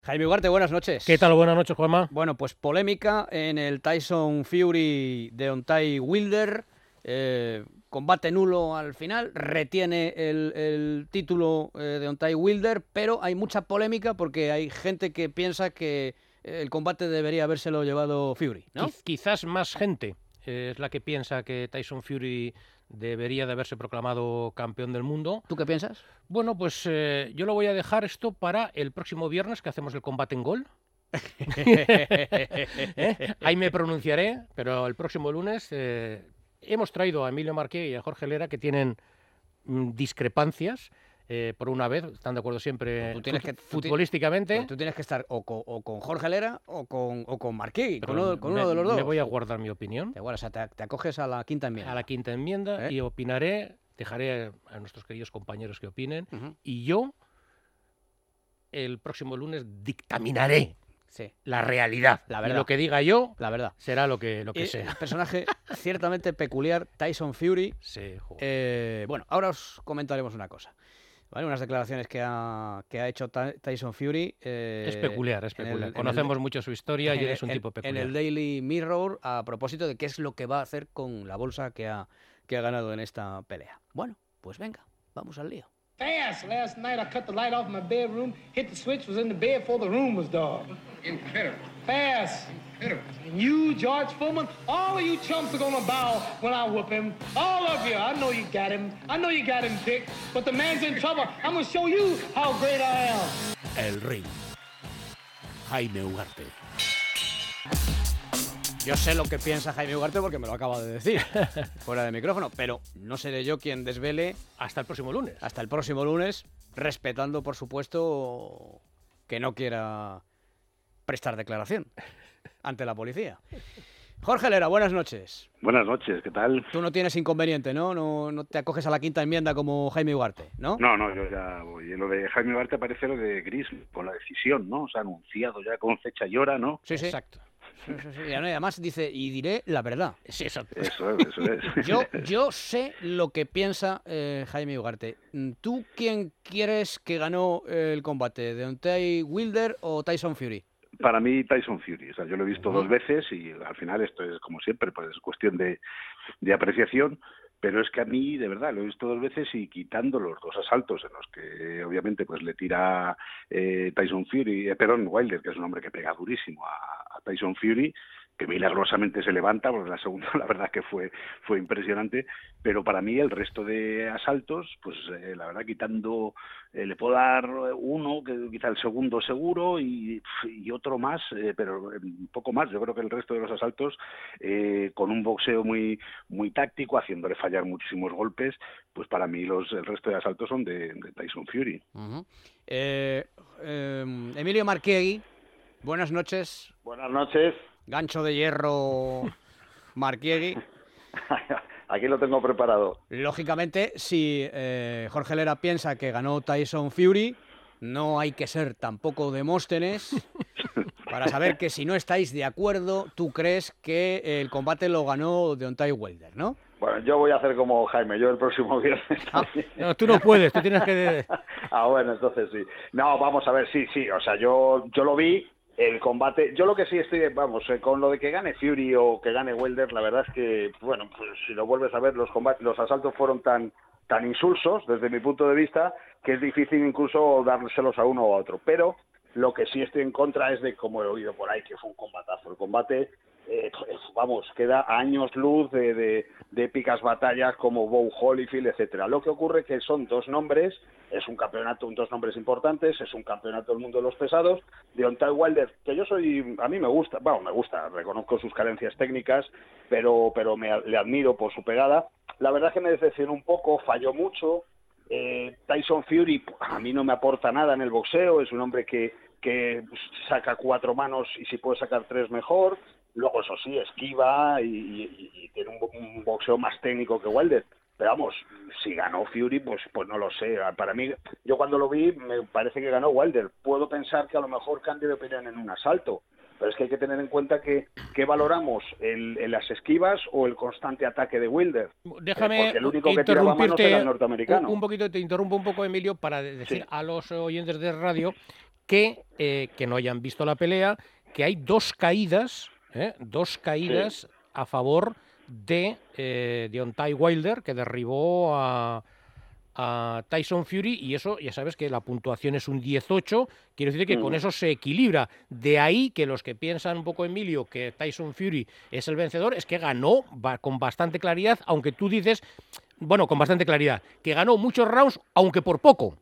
Jaime Ugarte, buenas noches. ¿Qué tal? Buenas noches, Juanma. Bueno, pues polémica en el Tyson Fury de Deontay Wilder. Combate nulo al final, retiene el título Deontay Wilder, pero hay mucha polémica porque hay gente que piensa que el combate debería habérselo llevado Fury, ¿no? Quizás más gente es la que piensa que Tyson Fury debería de haberse proclamado campeón del mundo. ¿Tú qué piensas? Bueno, pues yo lo voy a dejar esto para el próximo viernes, que hacemos el combate en gol. Ahí me pronunciaré, pero el próximo lunes hemos traído a Emilio Marqué y a Jorge Lera, que tienen discrepancias. Por una vez, están de acuerdo siempre futbolísticamente. Tú tienes que estar o con Jorge Lera o con Marqué, con uno de los dos. Me voy a guardar mi opinión. Igual, o sea, te acoges a la quinta enmienda. A la quinta enmienda y opinaré, dejaré a nuestros queridos compañeros que opinen, y yo el próximo lunes dictaminaré la realidad. La verdad. Y lo que diga yo, la verdad, será lo que sea. El personaje ciertamente peculiar, Tyson Fury. Sí, bueno, ahora os comentaremos una cosa. ¿Vale? Unas declaraciones que ha hecho Tyson Fury. Es peculiar. Conocemos mucho su historia y es un tipo peculiar. En el Daily Mirror, a propósito de qué es lo que va a hacer con la bolsa que ha ganado en esta pelea. Bueno, pues venga, vamos al lío. Fast. Last night I cut the light off my bedroom, hit the switch, was in the bed before the room was dark. Incredible. Fast. Incredible. And you, George Foreman, all of you chumps are gonna bow when I whoop him. All of you. I know you got him. I know you got him picked. But the man's in trouble. I'm gonna show you how great I am. El ring. Jaime Ugarte. Yo sé lo que piensa Jaime Ugarte porque me lo acaba de decir fuera de micrófono, pero no seré yo quien desvele hasta el próximo lunes. Hasta el próximo lunes, respetando, por supuesto, que no quiera prestar declaración ante la policía. Jorge Lera, buenas noches. Buenas noches, ¿qué tal? Tú no tienes inconveniente, ¿no? No te acoges a la quinta enmienda como Jaime Ugarte, ¿no? No, yo ya voy. Lo de Jaime Ugarte parece lo de Griezmann, con la decisión, ¿no? O sea, anunciado ya con fecha y hora, ¿no? Sí. Exacto. Sí. Y además dice, y diré la verdad. Sí, exacto. Eso es. Yo sé lo que piensa Jaime Ugarte. ¿Tú quién quieres que ganó el combate? ¿Deontay Wilder o Tyson Fury? Para mí, Tyson Fury. O sea, yo lo he visto dos veces y al final esto es, como siempre, pues es cuestión de apreciación. Pero es que a mí, de verdad, lo he visto dos veces y quitando los dos asaltos en los que, obviamente, pues le tira Wilder, que es un hombre que pega durísimo a Tyson Fury, que milagrosamente se levanta, porque la segunda, la verdad que fue impresionante, pero para mí el resto de asaltos, pues la verdad, quitando, le puedo dar uno, que quizá el segundo seguro, y otro más, pero un poco más. Yo creo que el resto de los asaltos, con un boxeo muy táctico, haciéndole fallar muchísimos golpes, pues para mí el resto de asaltos son de Tyson Fury. Emilio Marquegui, buenas noches. Buenas noches. Gancho de hierro Marquiegui. Aquí lo tengo preparado. Lógicamente, si Jorge Lera piensa que ganó Tyson Fury, no hay que ser tampoco Demóstenes para saber que si no estáis de acuerdo, tú crees que el combate lo ganó Deontay Wilder, ¿no? Bueno, yo voy a hacer como Jaime, yo el próximo viernes. No, tú no puedes, tú tienes que... Bueno, entonces sí. No, vamos a ver, sí, o sea, yo lo vi. El combate, yo lo que sí estoy, con lo de que gane Fury o que gane Wilder, la verdad es que, bueno, pues si lo vuelves a ver, los asaltos fueron tan insulsos, desde mi punto de vista, que es difícil incluso dárselos a uno o a otro. Pero lo que sí estoy en contra es de, como he oído por ahí, que fue un combatazo. El combate, queda a años luz de épicas batallas como Bo Holyfield, etcétera. Lo que ocurre que son dos nombres, es un campeonato, dos nombres importantes, es un campeonato del mundo de los pesados. Deontay Wilder, que a mí me gusta, reconozco sus carencias técnicas, pero le admiro por su pegada. La verdad es que me decepcionó un poco, falló mucho. Tyson Fury a mí no me aporta nada en el boxeo, es un hombre que saca 4 manos y si puede sacar 3 mejor. Luego, eso sí, esquiva y tiene un boxeo más técnico que Wilder. Pero vamos, si ganó Fury, pues no lo sé. Para mí, yo cuando lo vi, me parece que ganó Wilder. Puedo pensar que a lo mejor cambie de opinión en un asalto. Pero es que hay que tener en cuenta que valoramos las esquivas o el constante ataque de Wilder. Déjame porque el único que tiraba manos era el norteamericano. Un poquito, te interrumpo un poco, Emilio, para decir a los oyentes de radio que no hayan visto la pelea, que hay dos caídas a favor de Deontay Wilder, que derribó a Tyson Fury, y eso ya sabes que la puntuación es un 18, quiero decir que con eso se equilibra. De ahí que los que piensan un poco, Emilio, que Tyson Fury es el vencedor, es que ganó con bastante claridad, aunque tú dices, bueno, con bastante claridad, que ganó muchos rounds, aunque por poco.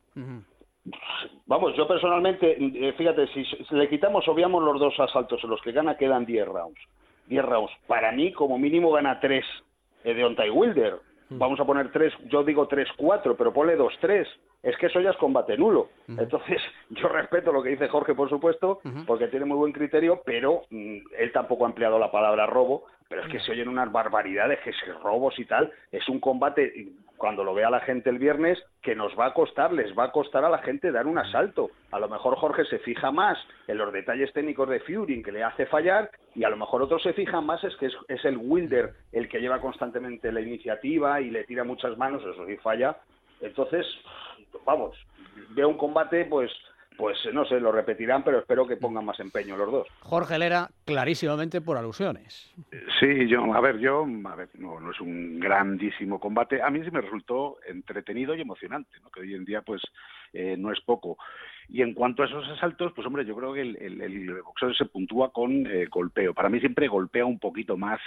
Vamos, yo personalmente, fíjate, si le quitamos, obviamos los 2 asaltos en los que gana, quedan 10 rounds. 10 rounds. Para mí, como mínimo, gana 3 Deontay Wilder. Vamos a poner 3, yo digo 3-4, pero ponle 2-3. Es que eso ya es combate nulo. Entonces, yo respeto lo que dice Jorge, por supuesto, porque tiene muy buen criterio, pero él tampoco ha empleado la palabra robo, pero es que se oyen unas barbaridades, que si robos y tal. Es un combate, cuando lo vea la gente el viernes, que les va a costar a la gente dar un asalto. A lo mejor Jorge se fija más en los detalles técnicos de Fury, que le hace fallar, y a lo mejor otros se fijan más es que es el Wilder el que lleva constantemente la iniciativa y le tira muchas manos, eso sí falla. Entonces, vamos, veo un combate, pues no sé, lo repetirán, pero espero que pongan más empeño los dos. Jorge Lera, clarísimamente por alusiones. Sí, a ver, no es un grandísimo combate. A mí sí me resultó entretenido y emocionante, ¿no? Que hoy en día, pues, no es poco. Y en cuanto a esos asaltos, pues hombre, yo creo que el boxeo se puntúa con golpeo. Para mí siempre golpea un poquito más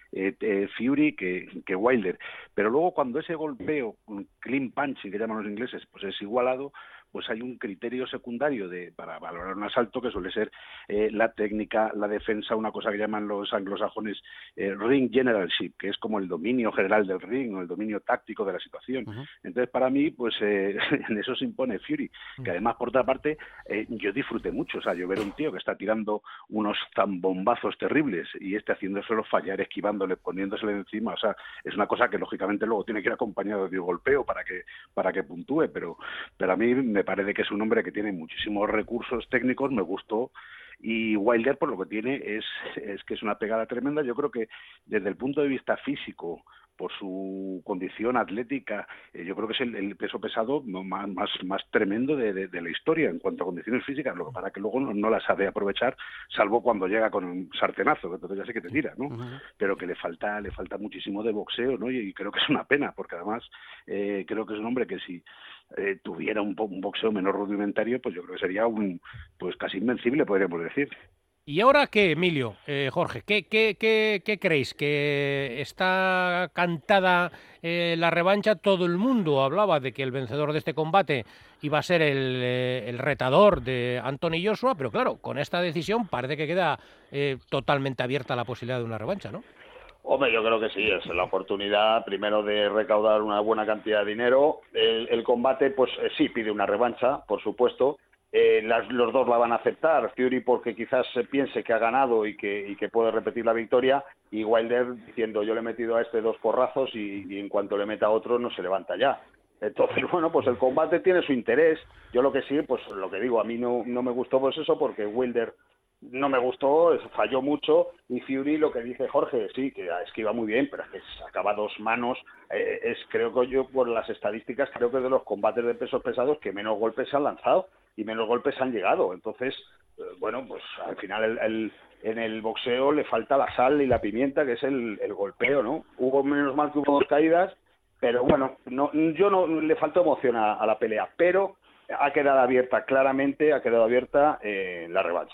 Fury que Wilder, pero luego cuando ese golpeo, clean punch que llaman los ingleses, pues es igualado, pues hay un criterio secundario para valorar un asalto, que suele ser la técnica, la defensa, una cosa que llaman los anglosajones ring generalship, que es como el dominio general del ring o el dominio táctico de la situación. Entonces, para mí, pues en eso se impone Fury, que además, por otra parte, yo disfruté mucho. O sea, yo ver a un tío que está tirando unos zambombazos terribles y haciéndoselo fallar, esquivándole, poniéndosele encima, o sea, es una cosa que lógicamente luego tiene que ir acompañado de un golpeo para que puntúe, pero a mí me parece que es un hombre que tiene muchísimos recursos técnicos, me gustó. Y Wilder, por lo que tiene, es que es una pegada tremenda. Yo creo que desde el punto de vista físico, por su condición atlética, yo creo que es el peso pesado más tremendo de la historia en cuanto a condiciones físicas, lo que pasa que luego no las sabe aprovechar, salvo cuando llega con un sartenazo, que entonces ya sé que te tira, ¿no? Pero que le falta muchísimo de boxeo, ¿no? Y creo que es una pena, porque además creo que es un hombre que si tuviera un boxeo menos rudimentario, pues yo creo que sería pues casi invencible, podríamos decir. ¿Y ahora qué, Emilio, Jorge? ¿Qué creéis? ¿Que está cantada la revancha? Todo el mundo hablaba de que el vencedor de este combate iba a ser el retador de Anthony Joshua, pero claro, con esta decisión parece que queda totalmente abierta la posibilidad de una revancha, ¿no? Hombre, yo creo que sí, es la oportunidad primero de recaudar una buena cantidad de dinero. El combate, pues sí, pide una revancha, por supuesto. Los dos la van a aceptar, Fury porque quizás se piense que ha ganado y que puede repetir la victoria, y Wilder diciendo yo le he metido a este 2 porrazos y en cuanto le meta a otro no se levanta ya. Entonces, bueno, pues el combate tiene su interés. Yo lo que sí, pues lo que digo, a mí no me gustó pues eso, porque Wilder no me gustó, falló mucho, y Fury, lo que dice Jorge, sí, que esquiva muy bien, pero es que sacaba 2 manos, creo que yo, por las estadísticas, creo que es de los combates de pesos pesados que menos golpes se han lanzado y menos golpes han llegado. Entonces, bueno, pues al final en el boxeo le falta la sal y la pimienta, que es el golpeo, ¿no? Menos mal que hubo 2 caídas, pero bueno, no le faltó emoción a la pelea, pero ha quedado abierta, claramente ha quedado abierta la revancha.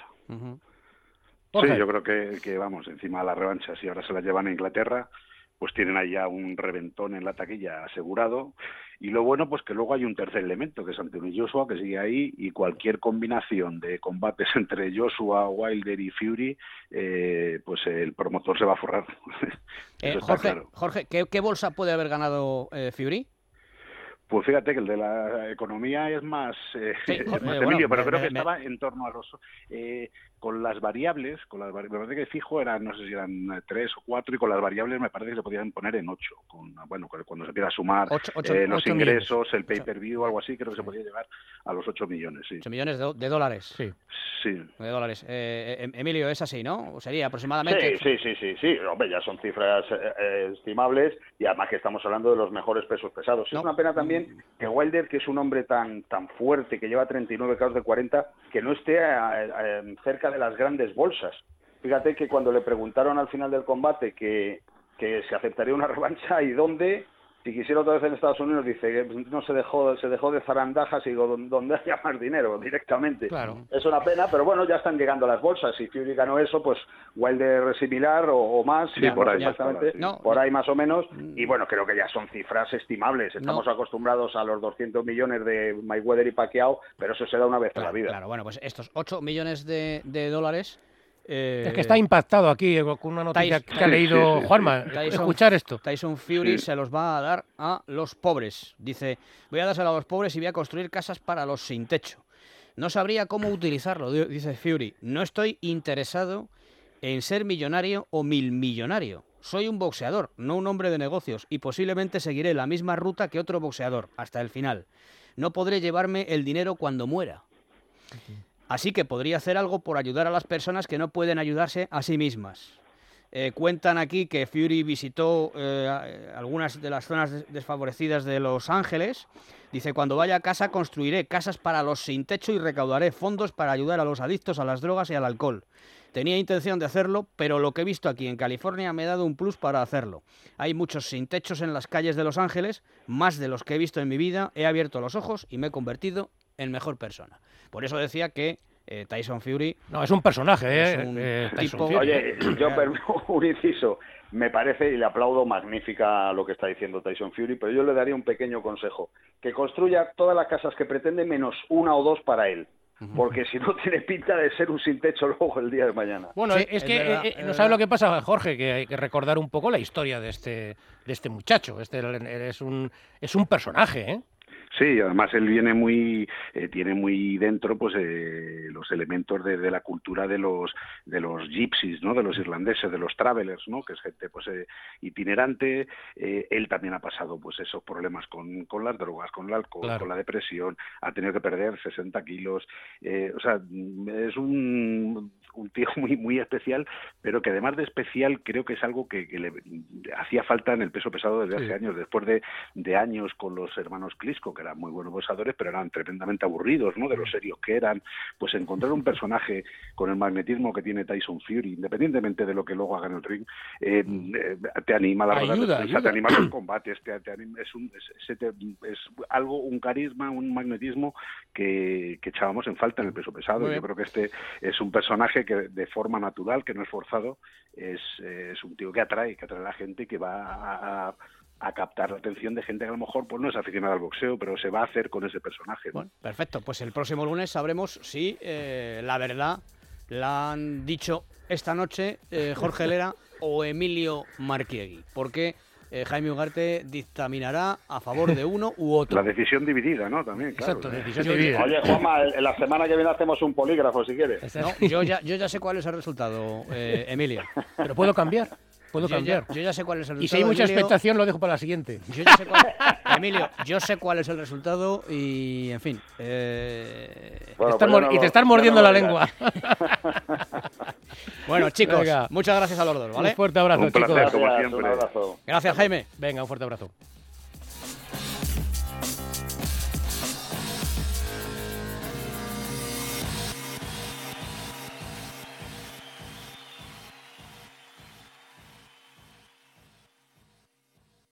Sí, yo creo que vamos, encima de la revancha, si ahora se la llevan a Inglaterra, pues tienen ahí ya un reventón en la taquilla asegurado. Y lo bueno, pues que luego hay un tercer elemento, que es Anthony Joshua, que sigue ahí, y cualquier combinación de combates entre Joshua, Wilder y Fury, pues el promotor se va a forrar. Eso está claro. Jorge, ¿qué bolsa puede haber ganado Fury? Pues fíjate que el de la economía es más, Emilio, pero creo que estaba en torno a los con las variables, me parece que fijo eran, no sé si eran 3 o 4, y con las variables me parece que se podían poner en 8, cuando se empieza a sumar los ingresos, el pay-per-view, algo así, creo que se podía llegar a los 8 millones, sí. 8 millones de dólares. Sí. De dólares. Emilio, es así, ¿no? Sería aproximadamente. Sí, hombre, ya son cifras estimables, y además que estamos hablando de los mejores pesos pesados. Es una pena también también que Wilder, que es un hombre tan fuerte, que lleva 39 KOs de 40, que no esté cerca de las grandes bolsas. Fíjate que cuando le preguntaron al final del combate que se aceptaría una revancha y dónde, si quisiera otra vez en Estados Unidos, dice que no se dejó de zarandajas y digo, donde haya más dinero directamente. Claro. Es una pena, pero bueno, ya están llegando las bolsas. Si Fury ganó eso, pues Wilder similar o más, Sí, por ahí, exactamente, por ahí más o menos. Y bueno, creo que ya son cifras estimables. Estamos acostumbrados a los 200 millones de Mayweather y Pacquiao, pero eso se da una vez en la vida. Claro, bueno, pues estos 8 millones de dólares... Es que está impactado aquí con una noticia que ha leído Juanma. Escuchar esto. Tyson Fury se los va a dar a los pobres. Dice, voy a dárselo a los pobres y voy a construir casas para los sin techo. No sabría cómo utilizarlo, dice Fury. No estoy interesado en ser millonario o milmillonario. Soy un boxeador, no un hombre de negocios, y posiblemente seguiré la misma ruta que otro boxeador, hasta el final. No podré llevarme el dinero cuando muera. Así que podría hacer algo por ayudar a las personas que no pueden ayudarse a sí mismas. Cuentan aquí que Fury visitó algunas de las zonas desfavorecidas de Los Ángeles. Dice, cuando vaya a casa construiré casas para los sin techo y recaudaré fondos para ayudar a los adictos a las drogas y al alcohol. Tenía intención de hacerlo, pero lo que he visto aquí en California me ha dado un plus para hacerlo. Hay muchos sin techos en las calles de Los Ángeles, más de los que he visto en mi vida. He abierto los ojos y me he convertido en mejor persona. Por eso decía que Tyson Fury... No, es un personaje, es un tipo... Oye, yo un inciso. Me parece, y le aplaudo, magnífica lo que está diciendo Tyson Fury, pero yo le daría un pequeño consejo. Que construya todas las casas que pretende, menos una o dos para él. Porque si no, tiene pinta de ser un sin techo luego el día de mañana. Bueno, sí, es que verdad, no sabes lo que pasa, Jorge, que hay que recordar un poco la historia de este muchacho. Es un personaje, ¿eh? Sí, además él viene tiene muy dentro pues los elementos de la cultura de los gypsies, ¿no? De los irlandeses, de los travelers, ¿no? Que es gente pues itinerante. Él también ha pasado pues esos problemas con las drogas, con el alcohol, claro, con la depresión. Ha tenido que perder 60 kilos. O sea, es un tío muy especial, pero que además de especial creo que es algo que le hacía falta en el peso pesado desde hace años, después de años con los hermanos Klitschko, que eran muy buenos boxeadores, pero eran tremendamente aburridos, ¿no? De los serios que eran. Pues encontrar un personaje con el magnetismo que tiene Tyson Fury, independientemente de lo que luego haga en el ring, te anima a la rueda, te anima a los combates, te anima, es algo, un carisma, un magnetismo que echábamos en falta en el peso pesado. Yo creo que este es un personaje que de forma natural, que no es forzado, es un tío que atrae a la gente y que va a captar la atención de gente que a lo mejor pues no es aficionada al boxeo, pero se va a hacer con ese personaje, ¿no? Bueno, perfecto, pues el próximo lunes sabremos si la verdad la han dicho esta noche Jorge Lera o Emilio Marchiegui, porque Jaime Ugarte dictaminará a favor de uno u otro. La decisión dividida, ¿no? También, claro. Exacto, decisión dividida. Oye, Juanma, la semana que viene hacemos un polígrafo, si quieres. No, yo ya sé cuál es el resultado, Emilio. Pero puedo cambiar. Yo ya sé cuál es el resultado. Y si hay mucha expectación, lo dejo para la siguiente. Emilio, yo sé cuál es el resultado y, en fin. Te estás mordiendo la lengua. Bueno, chicos, venga, muchas gracias a los dos, ¿vale? Un fuerte abrazo, un placer, chicos. como siempre. Un abrazo. Gracias, Jaime. Venga, un fuerte abrazo.